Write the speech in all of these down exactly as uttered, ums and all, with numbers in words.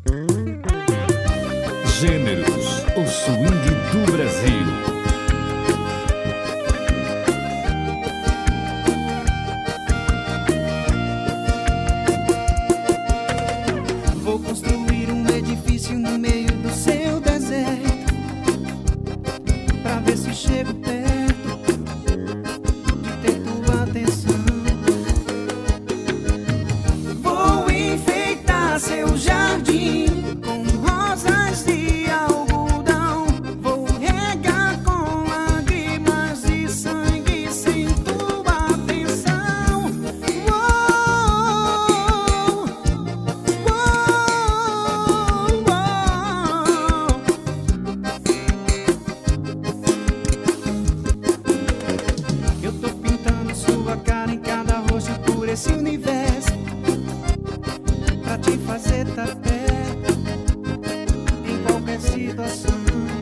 Gêneros, o swing do Brasil. Vou construir um edifício no meio do seu deserto, pra ver se chego perto de ter tua atenção. Vou enfeitar seu jardim com rosas de algodão. Vou regar com lágrimas de sangue sem tua atenção. Uou, uou, uou. Eu tô pintando sua cara em cada rosto por esse universo, pra te fazer tá perto em qualquer situação.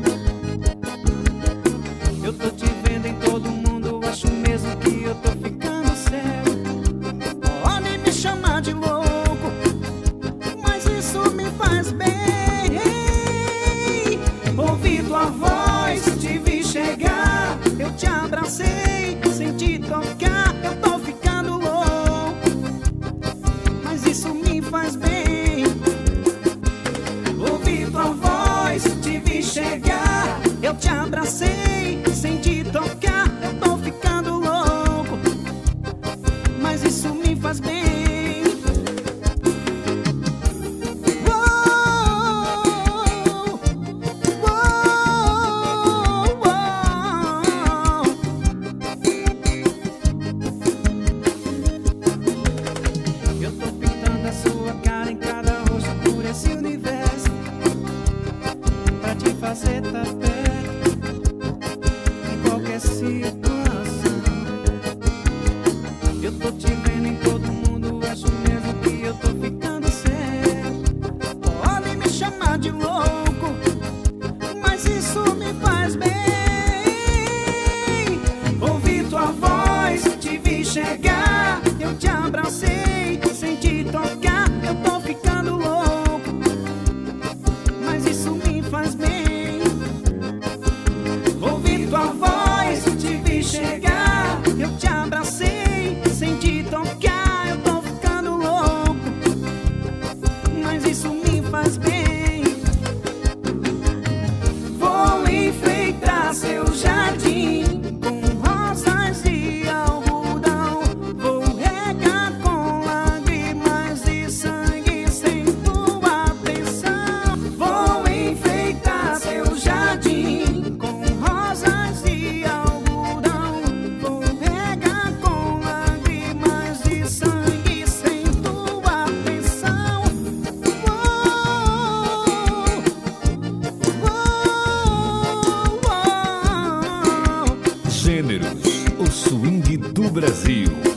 Eu tô te vendo em todo mundo, acho mesmo que eu tô ficando cego. Podem me chamar de louco, mas isso me faz bem. Ouvi tua voz, te vi chegar, eu te abracei, senti tocar, eu tô ficando louco, mas isso me faz bem. Ouvi tua voz, te vi chegar, eu te abracei, senti tocar, eu tô ficando louco, mas isso me faz bem. Uou, uou, uou. Eu tô pintando a sua cara em cada rosto por esse universo, pra te fazer tá perto em qualquer situação. Eu tô te vendo em todo mundo, acho mesmo que eu tô ficando cego. Podem me chamar de louco, mas isso me faz bem. Ouvi tua voz, te vi chegar, eu te abracei, senti tocar, eu tô ficando louco, mas isso me faz bem. Ouvi tua voz, te vi chegar, eu te abracei, senti tocar, eu tô ficando louco, mas isso me faz bem. Vou enfeitar seu jardim com rosas de algodão. Vou regar com lágrimas de sangue sem tua atenção. Vou enfeitar seu jardim com rosas de algodão. Vou regar com lágrimas de sangue sem tua atenção. Uou, uou, uou. Gêneros, o swing do Brasil.